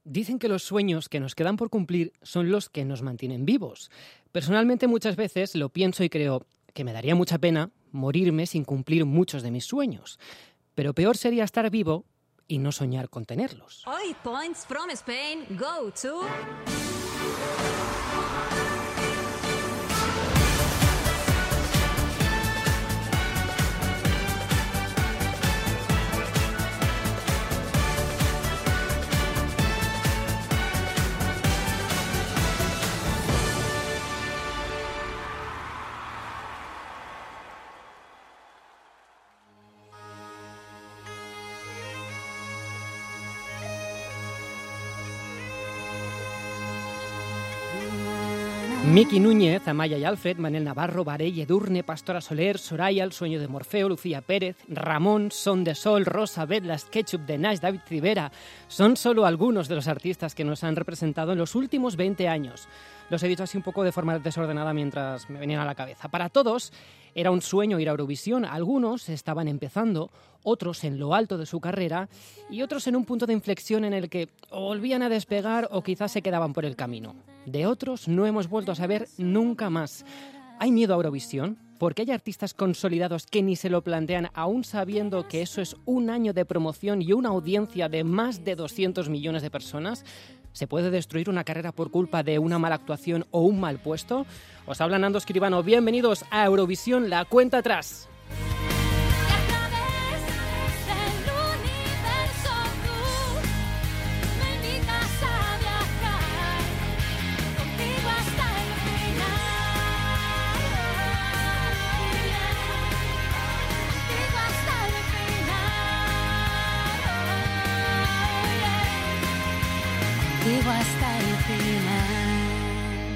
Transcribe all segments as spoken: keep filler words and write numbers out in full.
Dicen que los sueños que nos quedan por cumplir son los que nos mantienen vivos. Personalmente muchas veces lo pienso y creo que me daría mucha pena morirme sin cumplir muchos de mis sueños. Pero peor sería estar vivo y no soñar con tenerlos. Hoy points from Spain go to... Miki Núñez, Amaya y Alfred, Manel Navarro, Varey, Edurne, Pastora Soler, Soraya, El sueño de Morfeo, Lucía Pérez, Ramón, Son de Sol, Rosa, Bedlas, Ketchup, de Nash, David Rivera. Son solo algunos de los artistas que nos han representado en los últimos veinte años. Los he dicho así un poco de forma desordenada mientras me venían a la cabeza. Para todos era un sueño ir a Eurovisión. Algunos estaban empezando, otros en lo alto de su carrera y otros en un punto de inflexión en el que o volvían a despegar o quizás se quedaban por el camino. De otros no hemos vuelto a saber nunca más. ¿Hay miedo a Eurovisión? Porque hay artistas consolidados que ni se lo plantean, aún sabiendo que eso es un año de promoción y una audiencia de más de doscientos millones de personas. ¿Se puede destruir una carrera por culpa de una mala actuación o un mal puesto? Os habla Nando Escribano. Bienvenidos a Eurovisión, la cuenta atrás. Hasta el final.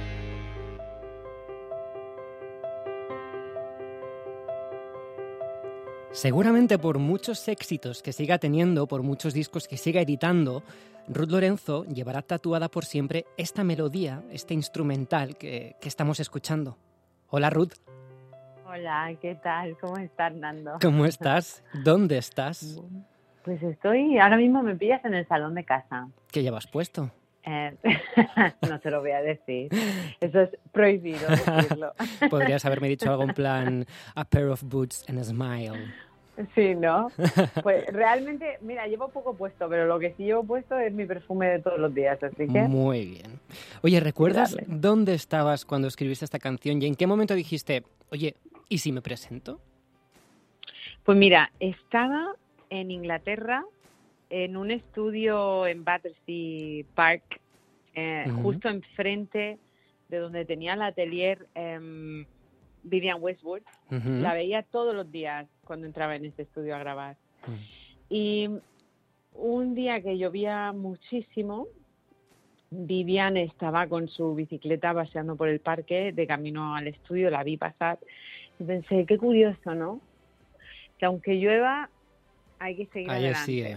Seguramente por muchos éxitos que siga teniendo, por muchos discos que siga editando, Ruth Lorenzo llevará tatuada por siempre esta melodía, este instrumental que, que estamos escuchando. Hola, Ruth. Hola, ¿qué tal? ¿Cómo estás, Nando? ¿Cómo estás? ¿Dónde estás? Pues estoy, ahora mismo me pillas en el salón de casa. ¿Qué llevas puesto? Eh, no te lo voy a decir, eso es prohibido decirlo. Podrías haberme dicho algo en plan a pair of boots and a smile. Sí, ¿no? Pues realmente, mira, llevo poco puesto, pero lo que sí llevo puesto es mi perfume de todos los días, así que... Muy bien. Oye, ¿recuerdas Dale. dónde estabas cuando escribiste esta canción y en qué momento dijiste, oye, ¿y si me presento? Pues mira, estaba en Inglaterra, en un estudio en Battersea Park, eh, Uh-huh. justo enfrente de donde tenía el atelier eh, Vivian Westwood. Uh-huh. La veía todos los días cuando entraba en este estudio a grabar. Uh-huh. Y un día que llovía muchísimo, Vivian estaba con su bicicleta paseando por el parque de camino al estudio, la vi pasar y pensé, qué curioso, ¿no? Que aunque llueva, hay que seguir Ahí adelante. sigue.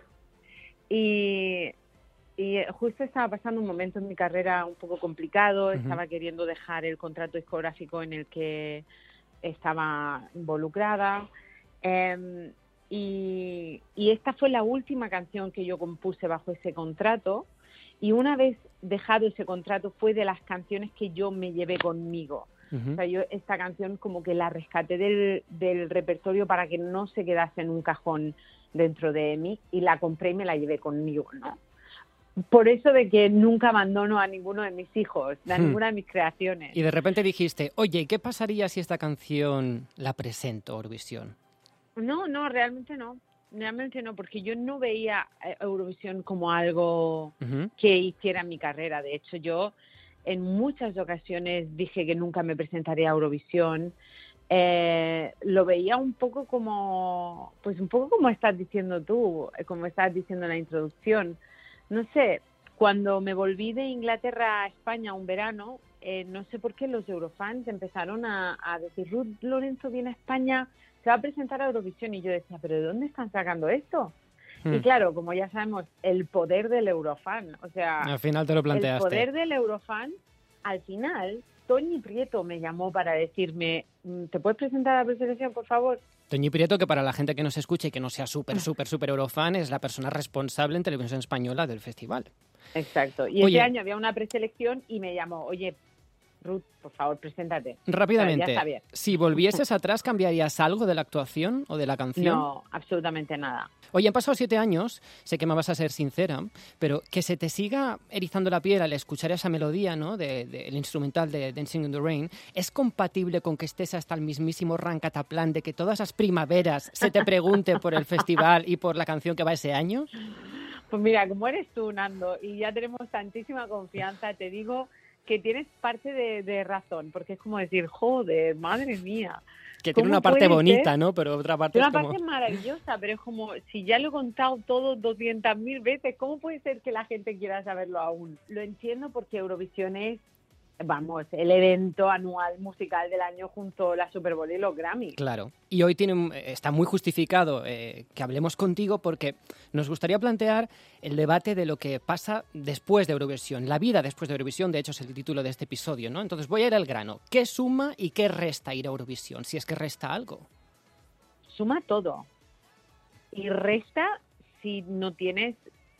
Y, y justo estaba pasando un momento en mi carrera un poco complicado, Uh-huh. estaba queriendo dejar el contrato discográfico en el que estaba involucrada. Eh, y, y esta fue la última canción que yo compuse bajo ese contrato. Y una vez dejado ese contrato fue de las canciones que yo me llevé conmigo. Uh-huh. O sea, yo esta canción como que la rescaté del, del repertorio para que no se quedase en un cajón dentro de mí y la compré y me la llevé conmigo, ¿no? Por eso de que nunca abandono a ninguno de mis hijos, a Hmm. ninguna de mis creaciones. Y de repente dijiste, oye, ¿qué pasaría si esta canción la presento a Eurovisión? No, no, realmente no. Realmente no, porque yo no veía eh, Eurovisión como algo Uh-huh. que hiciera mi carrera. De hecho, yo en muchas ocasiones dije que nunca me presentaría a Eurovisión. Eh, lo veía un poco como, pues un poco como estás diciendo tú, eh, como estás diciendo en la introducción. No sé, cuando me volví de Inglaterra a España un verano, eh, no sé por qué los Eurofans empezaron a, a decir, Ruth Lorenzo viene a España, se va a presentar a Eurovisión. Y yo decía, ¿pero de dónde están sacando esto? Hmm. Y claro, como ya sabemos, el poder del Eurofan, o sea, Al final te lo el planteaste. poder del Eurofan, al final, Toñi Prieto me llamó para decirme, ¿te puedes presentar a la presentación, por favor? Toñi Prieto, que para la gente que nos escuche y que no sea súper, súper, súper eurofan, es la persona responsable en Televisión Española del festival. Exacto. Y Oye, este año había una preselección y me llamó, oye, Ruth, por favor, preséntate. Rápidamente, O sea, ya está bien. si volvieses atrás, ¿cambiarías algo de la actuación o de la canción? No, absolutamente nada. Oye, han pasado siete años, sé que me vas a ser sincera, pero que se te siga erizando la piel al escuchar esa melodía, ¿no?, de, de, el instrumental de Dancing in the Rain, ¿es compatible con que estés hasta el mismísimo rancataplán de que todas las primaveras se te pregunte por el festival y por la canción que va ese año? Pues mira, como eres tú, Nando, y ya tenemos tantísima confianza, te digo que tienes parte de, de razón, porque es como decir, joder, madre mía. Que tiene una parte bonita, ¿no? Pero otra parte Tiene es una como... parte maravillosa, pero es como, si ya lo he contado todo doscientas mil veces, ¿cómo puede ser que la gente quiera saberlo aún? Lo entiendo porque Eurovisión es, vamos, el evento anual musical del año junto a la Super Bowl y los Grammy. Claro. Y hoy tiene, está muy justificado eh, que hablemos contigo porque nos gustaría plantear el debate de lo que pasa después de Eurovisión. La vida después de Eurovisión, de hecho, es el título de este episodio, ¿no? Entonces voy a ir al grano. ¿Qué suma y qué resta ir a Eurovisión? Si es que resta algo. Suma todo. Y resta si no tienes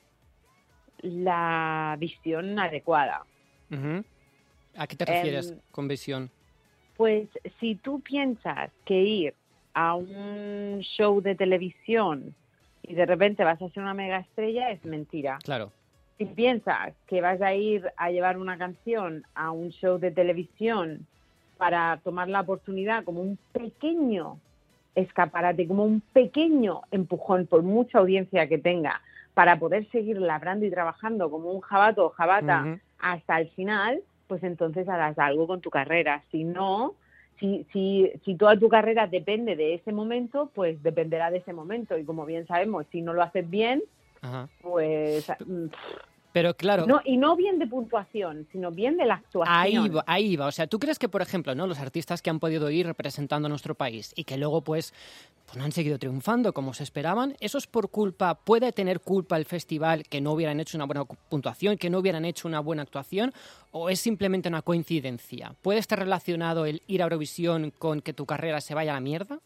la visión adecuada. Uh-huh. ¿A qué te refieres Eh, con visión? Pues si tú piensas que ir a un show de televisión y de repente vas a ser una mega estrella, es mentira. Claro. Si piensas que vas a ir a llevar una canción a un show de televisión para tomar la oportunidad como un pequeño escaparate, como un pequeño empujón, por mucha audiencia que tenga, para poder seguir labrando y trabajando como un jabato o jabata Uh-huh. hasta el final, pues entonces harás algo con tu carrera. Si no, si, si, si toda tu carrera depende de ese momento, pues dependerá de ese momento. Y como bien sabemos, si no lo haces bien, Ajá. pues... mm, Pero claro... no, y no bien de puntuación, sino bien de la actuación. Ahí va, ahí va. O sea, ¿tú crees que, por ejemplo, ¿no?, los artistas que han podido ir representando a nuestro país y que luego, pues, pues no han seguido triunfando como se esperaban, eso es por culpa, puede tener culpa el festival que no hubieran hecho una buena puntuación, que no hubieran hecho una buena actuación, o es simplemente una coincidencia? ¿Puede estar relacionado el ir a Eurovisión con que tu carrera se vaya a la mierda?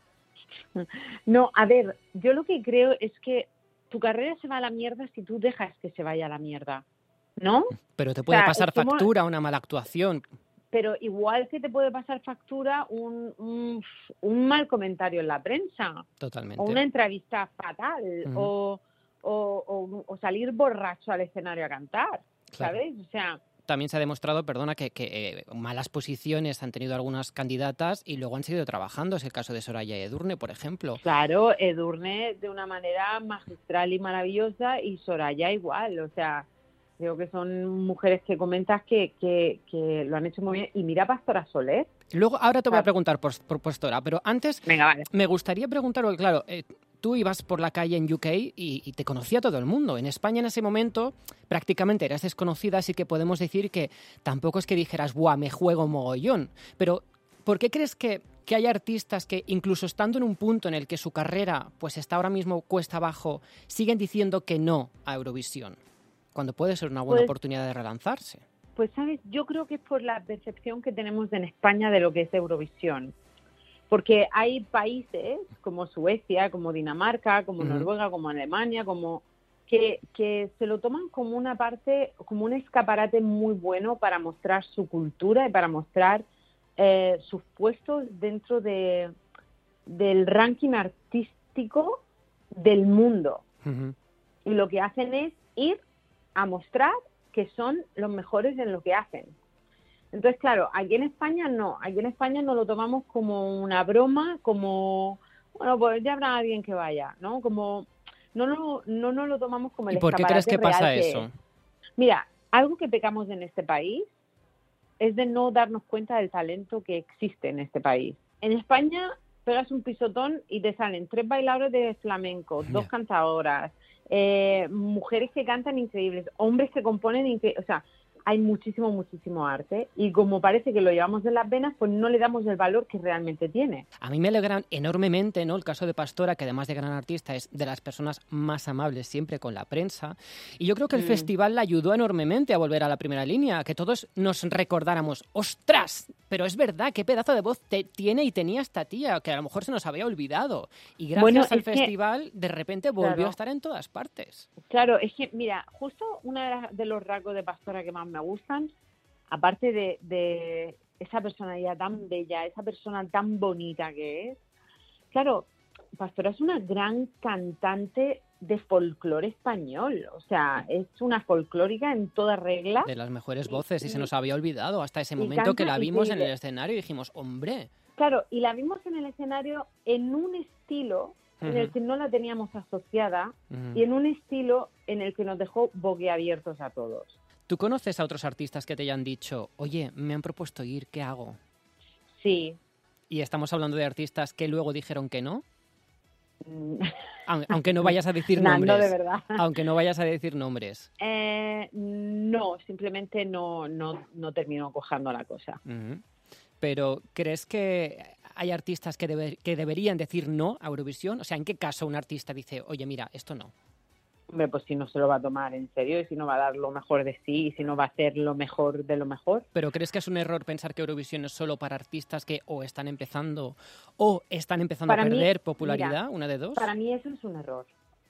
No, a ver, yo lo que creo es que tu carrera se va a la mierda si tú dejas que se vaya a la mierda, ¿no? Pero te puede O sea, pasar es como- factura una mala actuación. Pero igual que te puede pasar factura un, un, un mal comentario en la prensa, Totalmente. o una entrevista fatal, Ujú. o, o, o- o salir borracho al escenario a cantar, Claro. ¿sabes? O sea, También se ha demostrado, perdona, que, que eh, malas posiciones han tenido algunas candidatas y luego han seguido trabajando. Es el caso de Soraya Edurne, por ejemplo. claro, Edurne de una manera magistral y maravillosa, y Soraya igual, o sea, creo que son mujeres que comentas que, que, que lo han hecho muy bien. Y mira Pastora Soler. Luego, ahora te voy a Claro. preguntar por, por Pastora, pero antes Venga, vale. me gustaría preguntar, porque claro, eh, tú ibas por la calle en U K y, y te conocía todo el mundo. En España en ese momento prácticamente eras desconocida, así que podemos decir que tampoco es que dijeras, ¡buah, me juego mogollón! Pero, ¿por qué crees que, que hay artistas que, incluso estando en un punto en el que su carrera pues está ahora mismo cuesta abajo, siguen diciendo que no a Eurovisión, cuando puede ser una buena Pues- oportunidad de relanzarse? Pues, ¿sabes? Yo creo que es por la percepción que tenemos en España de lo que es Eurovisión. Porque hay países como Suecia, como Dinamarca, como Ujú. Noruega, como Alemania, como que, que se lo toman como una parte, como un escaparate muy bueno para mostrar su cultura y para mostrar eh, sus puestos dentro de, del ranking artístico del mundo. Ujú. Y lo que hacen es ir a mostrar que son los mejores en lo que hacen. Entonces, claro, aquí en España no, aquí en España nos lo tomamos como una broma, como, bueno, pues ya habrá alguien que vaya, ¿no? Como, no, no, no nos lo tomamos como el ¿Y por qué escaparate crees que pasa real que eso? es. Mira, algo que pecamos en este país es de no darnos cuenta del talento que existe en este país. En España pegas un pisotón y te salen tres bailadores de flamenco, dos Ya. cantadoras, eh, mujeres que cantan increíbles, hombres que componen increíbles. O sea, hay muchísimo, muchísimo arte y como parece que lo llevamos en las venas, pues no le damos el valor que realmente tiene. A mí me alegra enormemente, ¿no?, el caso de Pastora, que además de gran artista es de las personas más amables siempre con la prensa. Y yo creo que el mm. festival la ayudó enormemente a volver a la primera línea, que todos nos recordáramos, ¡ostras! Pero es verdad, qué pedazo de voz te tiene y tenía esta tía, que a lo mejor se nos había olvidado. Y gracias bueno, al festival, que, de repente volvió claro, a estar en todas partes. Claro, es que, mira, justo uno de, de los rasgos de Pastora que más me gustan, aparte de, de esa personalidad tan bella, esa persona tan bonita que es, claro, Pastora es una gran cantante de folclore español, o sea, es una folclórica en toda regla. De las mejores voces, y, y se nos había olvidado hasta ese momento que la vimos en el escenario y dijimos, hombre. Claro, y la vimos en el escenario en un estilo uh-huh. en el que no la teníamos asociada uh-huh. y en un estilo en el que nos dejó boquiabiertos a todos. ¿Tú conoces a otros artistas que te hayan dicho, oye, me han propuesto ir, ¿qué hago? Sí. ¿Y estamos hablando de artistas que luego dijeron que no? Aunque no vayas a decir no, nombres. No, de verdad. Aunque no vayas a decir nombres. Eh, no, simplemente no, no, no terminó cojando la cosa. Uh-huh. Pero, ¿crees que hay artistas que, debe, que deberían decir no a Eurovisión? O sea, ¿en qué caso un artista dice, oye, mira, esto no? Hombre, pues si no se lo va a tomar en serio y si no va a dar lo mejor de sí y si no va a hacer lo mejor de lo mejor. ¿Pero crees que es un error pensar que Eurovisión es solo para artistas que o están empezando o están empezando para a perder mí, popularidad, mira, una de dos? Para mí eso es un error.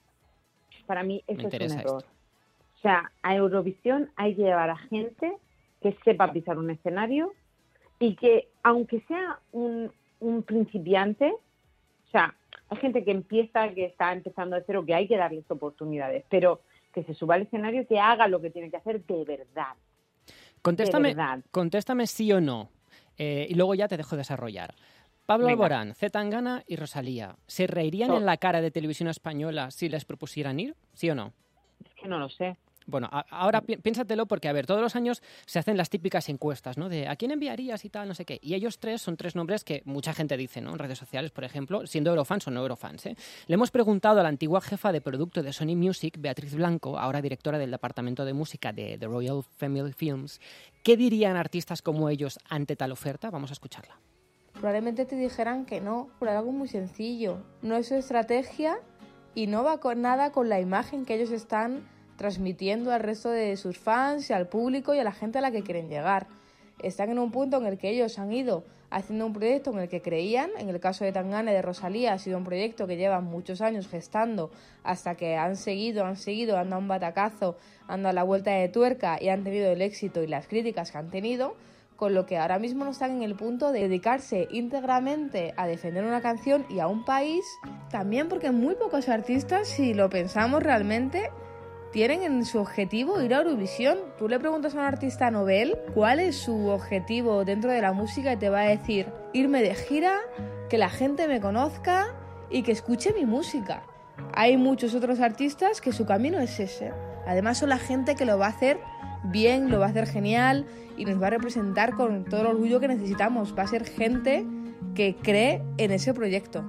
Para mí eso es un error. Esto. O sea, a Eurovisión hay que llevar a gente que sepa pisar un escenario y que, aunque sea un, un principiante, o sea, hay gente que empieza, que está empezando de cero, que hay que darles oportunidades, pero que se suba al escenario, que haga lo que tiene que hacer de verdad. Contéstame, de verdad. contéstame sí o no, eh, y luego ya te dejo desarrollar. Pablo Venga. Alborán, C. Tangana y Rosalía, ¿se reirían oh. en la cara de Televisión Española si les propusieran ir? ¿Sí o no? Es que no lo sé. Bueno, a, ahora pi- piénsatelo porque, a ver, todos los años se hacen las típicas encuestas, ¿no? De ¿a quién enviarías y tal, no sé qué? Y ellos tres son tres nombres que mucha gente dice, ¿no? En redes sociales, por ejemplo, siendo eurofans o no eurofans, ¿eh? Le hemos preguntado a la antigua jefa de producto de Sony Music, Beatriz Blanco, ahora directora del departamento de música de The Royal Family Films, ¿qué dirían artistas como ellos ante tal oferta? Vamos a escucharla. Probablemente te dijeran que no, por algo muy sencillo. No es su estrategia y no va con nada con la imagen que ellos están transmitiendo al resto de sus fans y al público y a la gente a la que quieren llegar. Están en un punto en el que ellos han ido haciendo un proyecto en el que creían. En el caso de Tangana y de Rosalía ha sido un proyecto que llevan muchos años gestando hasta que han seguido, han seguido, han dado un batacazo, han dado la vuelta de tuerca y han tenido el éxito y las críticas que han tenido, con lo que ahora mismo no están en el punto de dedicarse íntegramente a defender una canción y a un país. También porque muy pocos artistas, si lo pensamos realmente, tienen en su objetivo ir a Eurovisión. Tú le preguntas a un artista novel cuál es su objetivo dentro de la música y te va a decir irme de gira, que la gente me conozca y que escuche mi música. Hay muchos otros artistas que su camino es ese. Además son la gente que lo va a hacer bien, lo va a hacer genial y nos va a representar con todo el orgullo que necesitamos. Va a ser gente que cree en ese proyecto.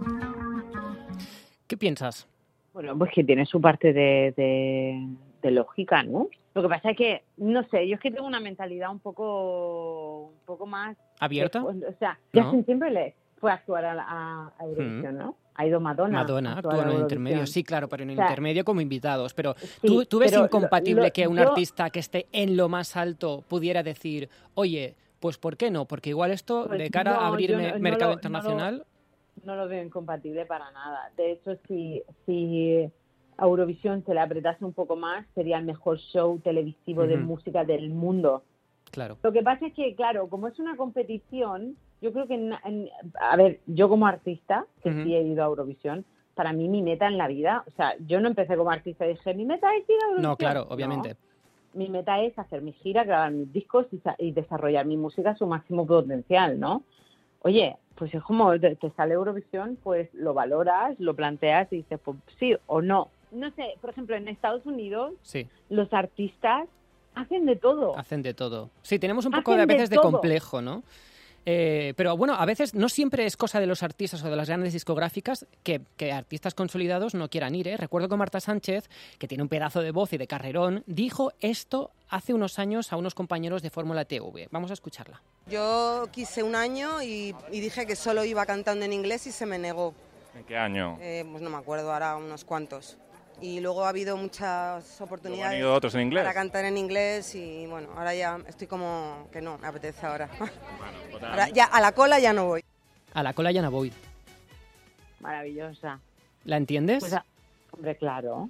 ¿Qué piensas? Bueno, pues que tiene su parte de, de, de lógica, ¿no? Lo que pasa es que, no sé, yo es que tengo una mentalidad un poco un poco más... ¿Abierta? De, o sea, Justin ¿No? Timberlake fue a actuar a, a, a Eurovisión, mm. ¿no? Ha ido Madonna. Madonna actúa en el intermedio, sí, claro, pero en el o sea, intermedio como invitados. Pero sí, ¿tú, tú ves pero incompatible lo, lo, que un yo, artista que esté en lo más alto pudiera decir, oye, pues ¿por qué no? Porque igual esto, pues de cara no, a abrir me, no, mercado no internacional... No lo, no lo veo incompatible para nada. De hecho, si, si a Eurovisión se le apretase un poco más, sería el mejor show televisivo uh-huh. de música del mundo. Claro. Lo que pasa es que, claro, como es una competición, yo creo que, en, en, a ver, yo como artista, que uh-huh. sí he ido a Eurovisión, para mí mi meta en la vida, o sea, yo no empecé como artista y dije, mi meta es ir a Eurovisión. No, claro, obviamente. No, mi meta es hacer mi gira, grabar mis discos y, y desarrollar mi música a su máximo potencial, ¿no? Oye, pues es como te, te sale Eurovisión, pues lo valoras, lo planteas y dices, pues sí o no. No sé, por ejemplo, en Estados Unidos, sí. los artistas hacen de todo. Hacen de todo. Sí, tenemos un poco de, a veces de, de complejo, ¿no? Eh, pero bueno, a veces no siempre es cosa de los artistas o de las grandes discográficas que, que artistas consolidados no quieran ir, ¿eh? Recuerdo que Marta Sánchez, que tiene un pedazo de voz y de carrerón, dijo esto hace unos años a unos compañeros de Fórmula T V. Vamos a escucharla. Yo quise un año y, y dije que solo iba cantando en inglés y se me negó. ¿En qué año? Eh, pues no me acuerdo, ahora unos cuantos. Y luego ha habido muchas oportunidades ¿Han ido otros en inglés? para cantar en inglés y bueno, ahora ya estoy como que no, me apetece ahora. Bueno, pues nada, Ahora ya a la cola ya no voy. A la cola ya no voy. Maravillosa. ¿La entiendes? Pues, a- hombre, claro.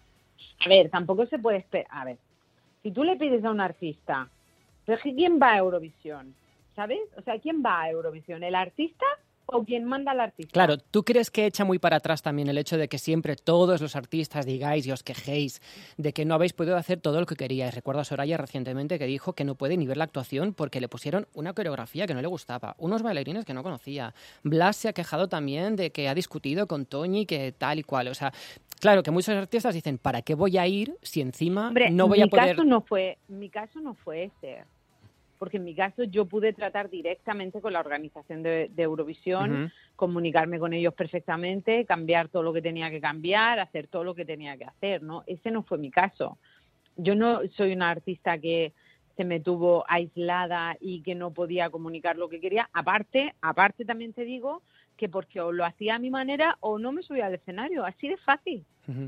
A ver, tampoco se puede esperar. A ver, si tú le pides a un artista, pero es que ¿quién va a Eurovisión? ¿Sabes? O sea, ¿quién va a Eurovisión? ¿El artista o quien manda al artista? Claro, ¿tú crees que echa muy para atrás también el hecho de que siempre todos los artistas digáis y os quejéis de que no habéis podido hacer todo lo que queríais? Recuerdo a Soraya recientemente que dijo que no puede ni ver la actuación porque le pusieron una coreografía que no le gustaba, unos bailarines que no conocía. Blas se ha quejado también de que ha discutido con Toñi que tal y cual. O sea, claro que muchos artistas dicen, ¿para qué voy a ir si encima Hombre, no voy mi a poder...? Caso no fue, mi caso no fue ese. Porque en mi caso yo pude tratar directamente con la organización de, de Eurovisión, Ujú. comunicarme con ellos perfectamente, cambiar todo lo que tenía que cambiar, hacer todo lo que tenía que hacer, ¿no? Ese no fue mi caso. Yo no soy una artista que se me tuvo aislada y que no podía comunicar lo que quería. Aparte, aparte también te digo que porque o lo hacía a mi manera o no me subía al escenario, así de fácil. Ujú.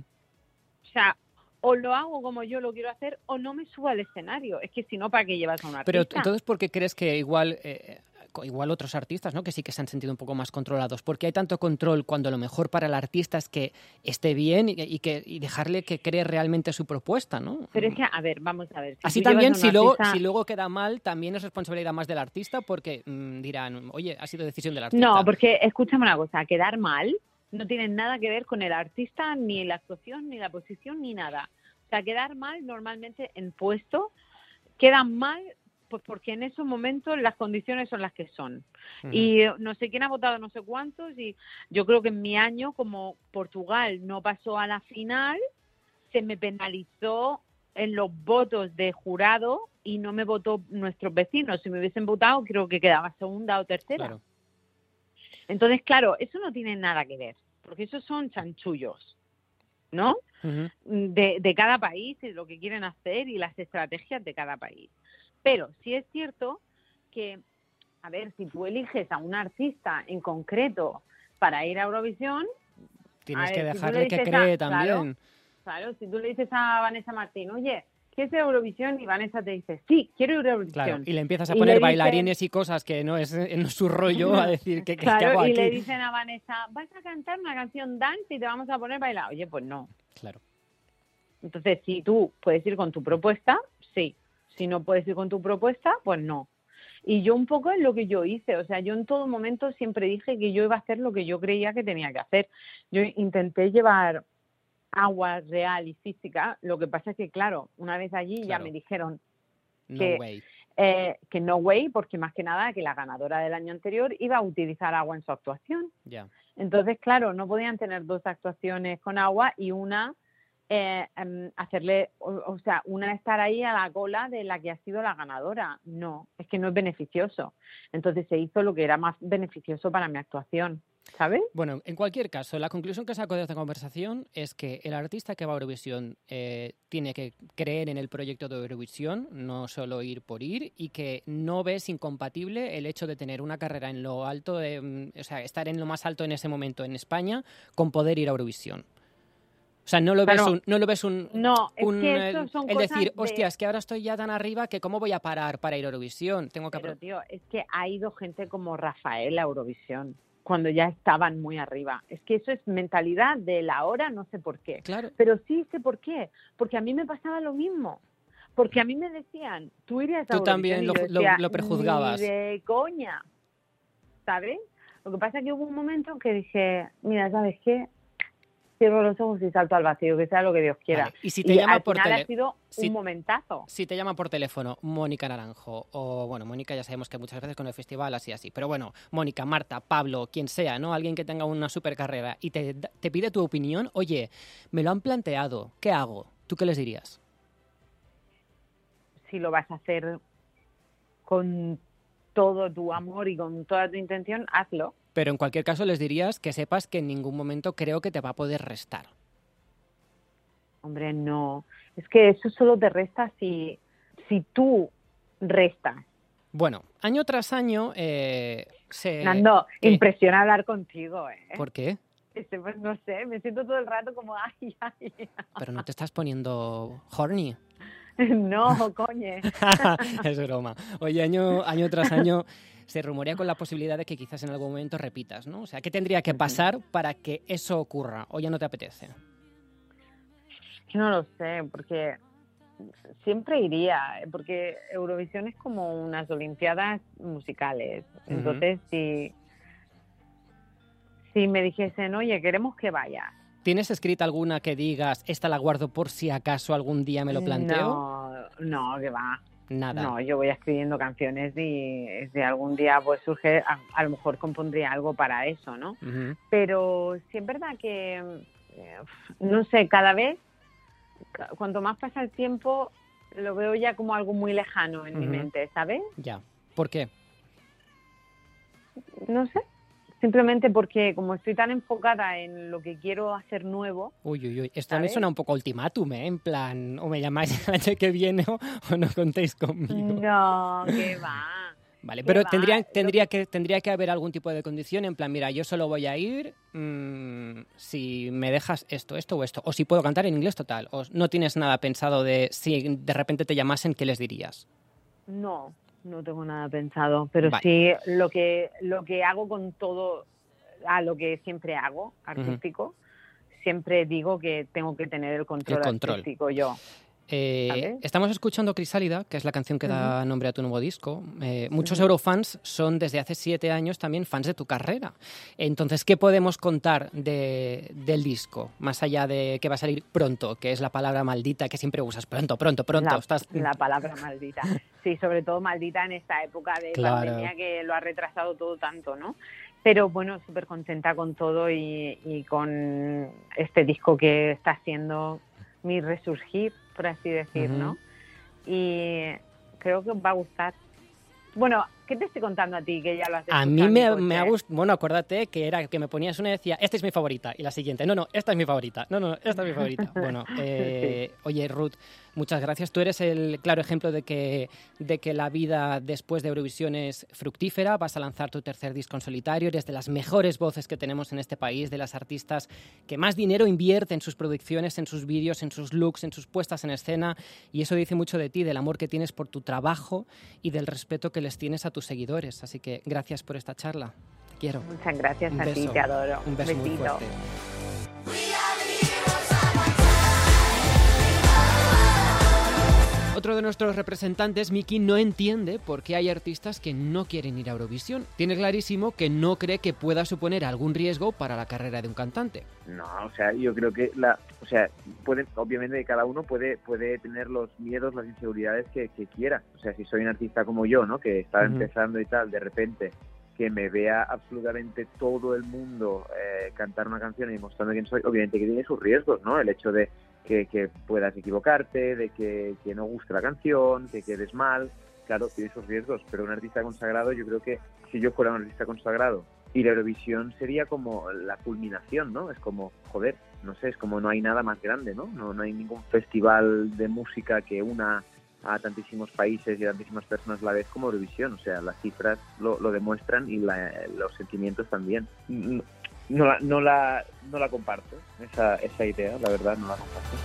O sea, o lo hago como yo lo quiero hacer o no me subo al escenario. Es que si no, ¿para qué llevas a un artista? Pero t- entonces, ¿por qué crees que igual, eh, co- igual otros artistas, ¿no? que sí que se han sentido un poco más controlados? ¿Por qué hay tanto control cuando lo mejor para el artista es que esté bien y, y que y dejarle que cree realmente su propuesta, ¿no? Pero es que, a ver, vamos a ver. Si Así tú llevas también, a un si luego, artista- si luego queda mal, también es responsabilidad más del artista porque mm, dirán, oye, ha sido decisión del artista. No, porque escúchame una cosa, quedar mal no tiene nada que ver con el artista, ni la actuación, ni la posición, ni nada. O sea, quedar mal normalmente en puesto, quedan mal pues porque en esos momentos las condiciones son las que son. Ujú. Y eh, no sé quién ha votado no sé cuántos y yo creo que en mi año, como Portugal no pasó a la final, se me penalizó en los votos de jurado y no me votó nuestros vecinos. Si me hubiesen votado, creo que quedaba segunda o tercera. Claro. Entonces, claro, eso no tiene nada que ver, porque esos son chanchullos, ¿no? Ujú. De, de cada país y lo que quieren hacer y las estrategias de cada país. Pero sí es cierto que, a ver, si tú eliges a un artista en concreto para ir a Eurovisión, Tienes a que ver, si tú dejarle le que dices cree a- también. Claro, claro, si tú le dices a Vanessa Martín, oye, ¿quieres ir a Eurovisión? Y Vanessa te dice, sí, quiero ir a Eurovisión. Claro, y le empiezas a Y poner le dicen- bailarines y cosas que no es, eh, no es su rollo a decir que, que, ¿qué hago Claro, y aquí. le dicen a Vanessa, vas a cantar una canción dance y te vamos a poner a bailar. Oye, pues no. Claro. Entonces, si tú puedes ir con tu propuesta, sí. Si no puedes ir con tu propuesta, pues no. Y yo un poco es lo que yo hice. O sea, yo en todo momento siempre dije que yo iba a hacer lo que yo creía que tenía que hacer. Yo intenté llevar agua real y física. Lo que pasa es que, claro, una vez allí ya Claro. me dijeron No que- way. eh, que no way, porque más que nada que la ganadora del año anterior iba a utilizar agua en su actuación. Ya. Entonces, claro, no podían tener dos actuaciones con agua y una eh, em, hacerle, o, o sea, una estar ahí a la cola de la que ha sido la ganadora. No, es que no es beneficioso. Entonces se hizo lo que era más beneficioso para mi actuación, ¿sabes? Bueno, en cualquier caso, la conclusión que saco de esta conversación es que el artista que va a Eurovisión eh, tiene que creer en el proyecto de Eurovisión, no solo ir por ir, y que no ves incompatible el hecho de tener una carrera en lo alto, de, mm, o sea, estar en lo más alto en ese momento en España, con poder ir a Eurovisión. O sea, no lo ves Claro. un, no lo ves un, No, es un, que eh, eso son el cosas decir, de- hostias, que ahora estoy ya tan arriba que cómo voy a parar para ir a Eurovisión. Tengo que Pero, apro- tío, es que ha ido gente como Rafael a Eurovisión cuando ya estaban muy arriba. Es que eso es mentalidad de la hora, no sé por qué. Claro. Pero sí sé por qué. Porque a mí me pasaba lo mismo. Porque a mí me decían, tú irías a Tú Eurovisión, también y lo- yo lo- decía, lo prejuzgabas. Ni de coña, ¿sabes? Lo que pasa es que hubo un momento que dije, mira, ¿sabes qué? Cierro los ojos y salto al vacío, que sea lo que Dios quiera. Vale, y si te llama al por final tele- ha sido si- un momentazo. Si te llama por teléfono Mónica Naranjo, o bueno, Mónica ya sabemos que muchas veces con el festival así así, pero bueno, Mónica, Marta, Pablo, quien sea, ¿no? Alguien que tenga una super carrera y te, te pide tu opinión, oye, me lo han planteado, ¿qué hago? ¿Tú qué les dirías? Si lo vas a hacer con todo tu amor y con toda tu intención, hazlo. Pero en cualquier caso les dirías que sepas que en ningún momento creo que te va a poder restar. Hombre, no. Es que eso solo te resta si, si tú restas. Bueno, año tras año eh, se... Nando, ¿Qué? impresiona hablar contigo, ¿eh? ¿Por qué? Este, pues no sé, me siento todo el rato como, ay, ay. Pero no te estás poniendo horny. No, coñe. Es broma. Oye, año, año tras año se rumorea con la posibilidad de que quizás en algún momento repitas, ¿no? O sea, ¿qué tendría que pasar para que eso ocurra? ¿O ya no te apetece? No lo sé, porque siempre iría, porque Eurovisión es como unas olimpiadas musicales. Entonces, uh-huh. si, si me dijesen, oye, queremos que vayas. ¿Tienes escrita alguna que digas, esta la guardo por si acaso algún día me lo planteo? No, no, que va. Nada. No, yo voy escribiendo canciones y si algún día pues surge, a, a lo mejor compondría algo para eso, ¿no? Uh-huh. Pero sí es verdad que, eh, no sé, cada vez, cuanto más pasa el tiempo, lo veo ya como algo muy lejano en uh-huh. mi mente, ¿sabes? Ya. ¿Por qué? No sé. Simplemente porque como estoy tan enfocada en lo que quiero hacer nuevo... Uy, uy, uy. Esto me suena un poco ultimátum, ¿eh? En plan, o me llamáis el año que viene o, o no contéis conmigo. No, que va. Vale, pero tendría, tendría, que, tendría que haber algún tipo de condición en plan, mira, yo solo voy a ir mmm, si me dejas esto, esto o esto. O si puedo cantar en inglés total. O no tienes nada pensado de si de repente te llamasen, ¿qué les dirías? No. No tengo nada pensado, pero vale. sí lo que lo que hago con todo, a lo que siempre hago, artístico, uh-huh. siempre digo que tengo que tener el control, el control. artístico yo. Eh, estamos escuchando Crisálida, que es la canción que da uh-huh. nombre a tu nuevo disco. Eh, muchos uh-huh. eurofans son desde hace siete años también fans de tu carrera. Entonces, ¿qué podemos contar de, del disco? Más allá de que va a salir pronto, que es la palabra maldita que siempre usas. Pronto, pronto, pronto. La, Estás... la palabra maldita. Sí, sobre todo maldita en esta época de claro. pandemia que lo ha retrasado todo tanto, ¿no? Pero bueno, súper contenta con todo y, y con este disco que está haciendo mi resurgir, por así decir, uh-huh. ¿no? Y creo que os va a gustar. Bueno, ¿qué te estoy contando a ti? Que ya lo has escuchado. A mí me, me ha gustado, bueno, acuérdate que era que me ponías una y decía, esta es mi favorita, y la siguiente, no, no, esta es mi favorita, no, no, esta es mi favorita. Bueno, eh, sí. Oye, Ruth, muchas gracias. Tú eres el claro ejemplo de que, de que la vida después de Eurovisión es fructífera. Vas a lanzar tu tercer disco en solitario, eres de las mejores voces que tenemos en este país, de las artistas que más dinero invierte en sus producciones, en sus vídeos, en sus looks, en sus puestas en escena, y eso dice mucho de ti, del amor que tienes por tu trabajo y del respeto que les tienes a tus seguidores. Así que gracias por esta charla. Te quiero. Muchas gracias Un a beso. ti, te adoro. Un beso Besito. muy fuerte. Otro de nuestros representantes, Miki, no entiende por qué hay artistas que no quieren ir a Eurovisión. Tiene clarísimo que no cree que pueda suponer algún riesgo para la carrera de un cantante. No, o sea, yo creo que la, o sea, puede, obviamente cada uno puede puede tener los miedos, las inseguridades que, que quiera. O sea, si soy un artista como yo, ¿no? Que está uh-huh. empezando y tal, de repente que me vea absolutamente todo el mundo eh, cantar una canción y mostrando quién soy, obviamente que tiene sus riesgos, ¿no? El hecho de que, que puedas equivocarte, de que, que no guste la canción, que quedes mal, claro, tiene sus riesgos, pero un artista consagrado, yo creo que si yo fuera un artista consagrado y la Eurovisión sería como la culminación, ¿no? Es como, joder, no sé, es como no hay nada más grande, ¿no? No, no hay ningún festival de música que una a tantísimos países y a tantísimas personas a la vez como Eurovisión. O sea, las cifras lo, lo demuestran y la, los sentimientos también. No la, no la, no la comparto, esa, esa idea, la verdad, no la comparto.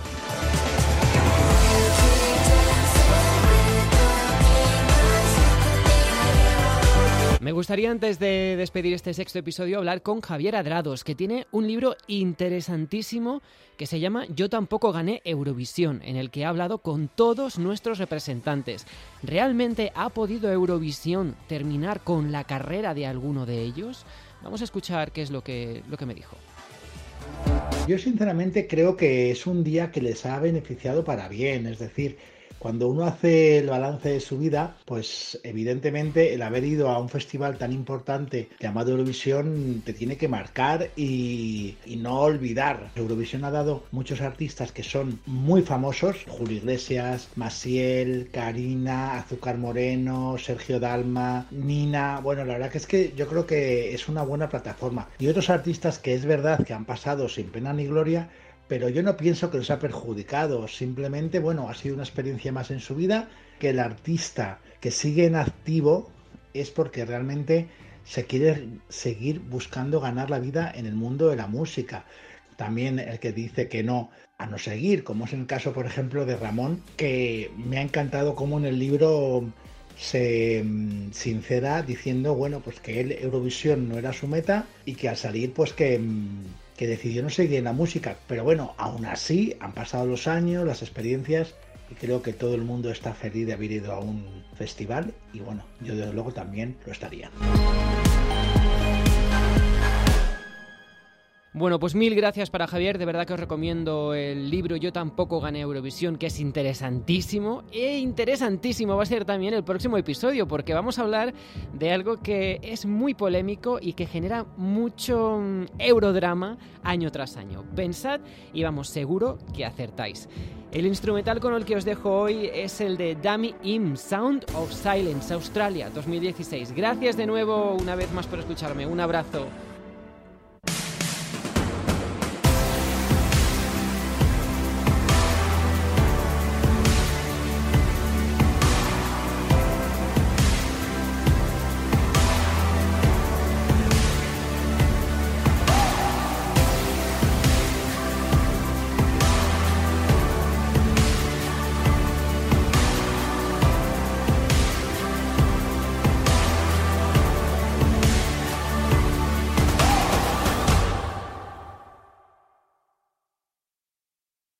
Me gustaría, antes de despedir este sexto episodio, hablar con Javier Adrados, que tiene un libro interesantísimo que se llama Yo tampoco gané Eurovisión, en el que ha hablado con todos nuestros representantes. ¿Realmente ha podido Eurovisión terminar con la carrera de alguno de ellos? Vamos a escuchar qué es lo que, lo que me dijo. Yo sinceramente creo que es un día que les ha beneficiado para bien, es decir, cuando uno hace el balance de su vida, pues evidentemente el haber ido a un festival tan importante llamado Eurovisión te tiene que marcar y, y no olvidar. Eurovisión ha dado muchos artistas que son muy famosos, Julio Iglesias, Maciel, Karina, Azúcar Moreno, Sergio Dalma, Nina. Bueno, la verdad que es que yo creo que es una buena plataforma. Y otros artistas que es verdad que han pasado sin pena ni gloria, pero yo no pienso que los ha perjudicado. Simplemente, bueno, ha sido una experiencia más en su vida, que el artista que sigue en activo es porque realmente se quiere seguir buscando ganar la vida en el mundo de la música. También el que dice que no a no seguir, como es el caso, por ejemplo, de Ramón, que me ha encantado cómo en el libro se sincera diciendo, bueno, pues que él Eurovisión no era su meta y que al salir, pues que, que decidió no seguir en la música. Pero bueno, aún así han pasado los años, las experiencias, y creo que todo el mundo está feliz de haber ido a un festival, y bueno, yo desde luego también lo estaría. Bueno, pues mil gracias para Javier, de verdad que os recomiendo el libro Yo tampoco gané Eurovisión, que es interesantísimo, e interesantísimo va a ser también el próximo episodio, porque vamos a hablar de algo que es muy polémico y que genera mucho um, eurodrama año tras año. Pensad y vamos, seguro que acertáis. El instrumental con el que os dejo hoy es el de Dummy Im, Sound of Silence, Australia, dos mil dieciséis. Gracias de nuevo una vez más por escucharme, un abrazo.